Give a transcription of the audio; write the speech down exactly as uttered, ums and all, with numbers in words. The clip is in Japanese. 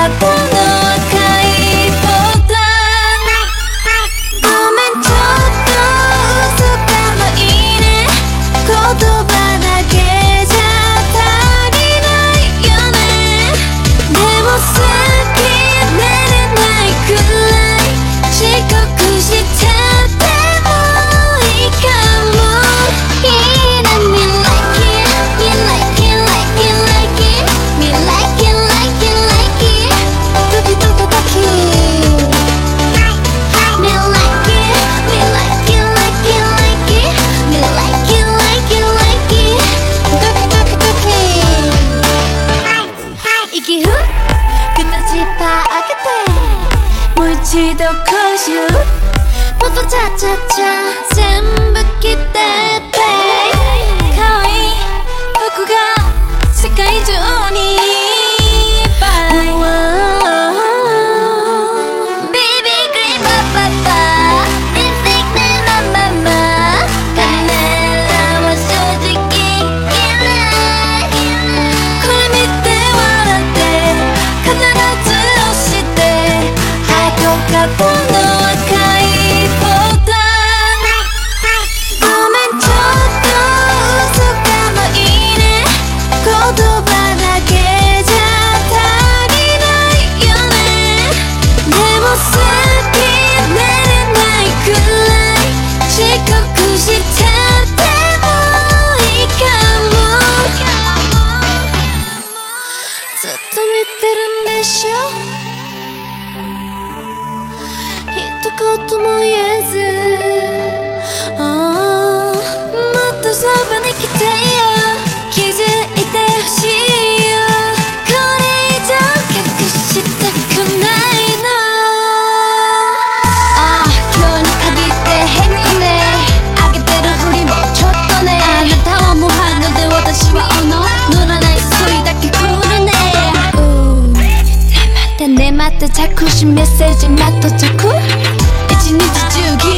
一度講習もっとチャチャチャ全部着てって可愛い服が世界中にいっぱい Baby cream パパパリップスティックでマママカメラは正直嫌いこれ見て笑って必ず押して片の赤いボタンごめんちょっと嘘かもいいね言葉だけじゃ足りないよねでも好き寝れないくらい遅刻しててもいいかもずっと見てるんでしょ一言も言えず、oh、もっとそばに来てよ気づいてほしいよこれ以上隠したくないの、ああ今日に限って変化ねあげてるふりもちょっとねあなたは無反応で私はおの乗らないそいだけクールね、uh、眠って眠って着信メッセージ待っと着一日中